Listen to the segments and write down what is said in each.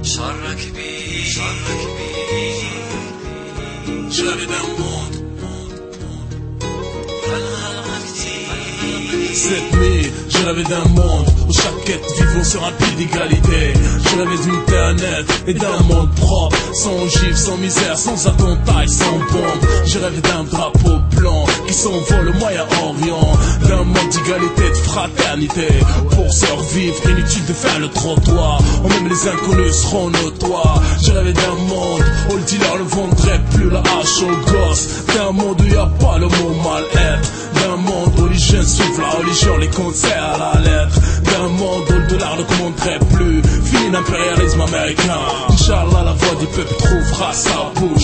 شرك بيه جربي d'un monde Cette nuit, je rêvais d'un monde où chaque être vivant sur un pied d'égalité. Je rêvais d'une terre nette et d'un monde propre, sans gifle, sans misère, sans attentat et sans bombe. Je rêvais d'un drapeau blanc qui s'envole au Moyen-Orient, d'un monde d'égalité, de fraternité. Pour survivre, inutile de faire le trottoir, où même les inconnus seront notoires. Je rêvais d'un monde où le dealer ne vendrait plus la hache aux gosses, d'un monde où y a pas le mot mal-être, d'un monde où les jeunes suivent la religion, les concerts à la lettre, d'un monde où le dollar ne commanderait plus. Fini l'impérialisme américain. Inch'Allah, la voix du peuple trouvera sa bouche.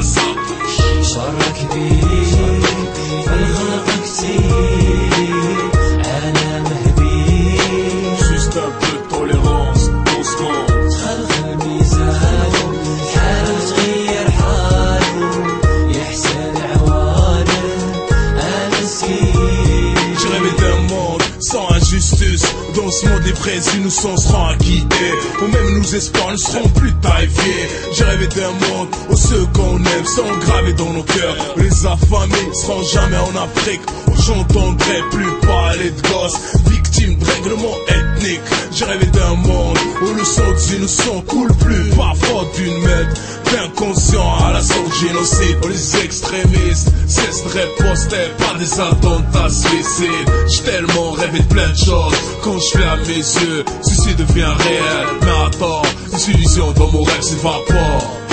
شرك بيه الغرق كتير أنا مهدي Juste un peu de tolérance, on se compte. خلق الميزان حاله تغير حاله يحسن عوانه أنا مسكين. Je rêvais d'un monde sans injustice. Dans ce monde, les présinnocents seront acquittés, ou même nos espoirs ne seront plus taillés. J'ai rêvé d'un monde où ceux qu'on aime sont gravés dans nos cœurs, où les affamés seront jamais en Afrique, où j'entendrai plus parler de gosses victimes de règlements ethniques. J'ai rêvé d'un monde où le sang des innocents coule plus par faute d'une maître d'inconscient à la sorte génocide, où les extrémistes cessent de riposter par des attentats suicides. J'ai tellement rêvé de plein de choses, quand je ferme mes yeux, ceci devient réel. Mais attends, les illusions dans mon rêve s'évaporent.